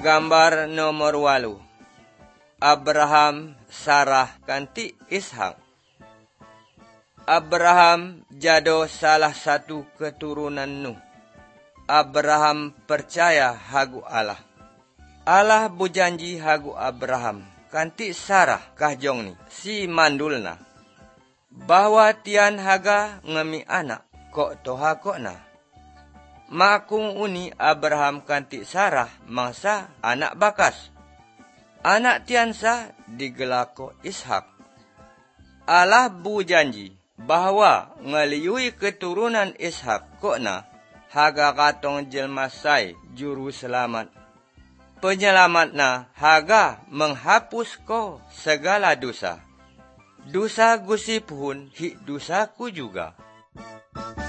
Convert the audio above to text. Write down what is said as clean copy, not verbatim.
Gambar nomor 8. Abraham, Sarah kanti Ishak. Abraham jado salah satu keturunan Nuh. Abraham percaya hagu Allah. Allah bujanji hagu Abraham kanti Sarah kahjong ni si mandulna, bahwa tian haga ngemi anak kok toha kokna. Makung uni Abraham kanti Sarah mangsa anak bakas. Anak tiansa digelako Ishak. Allah bujanji bahwa ngeliui keturunan Ishak kokna haga katong jelma sai juru selamat. Penyelamatna haga menghapus ko segala dosa. Dosa gusi pun hi dosaku juga.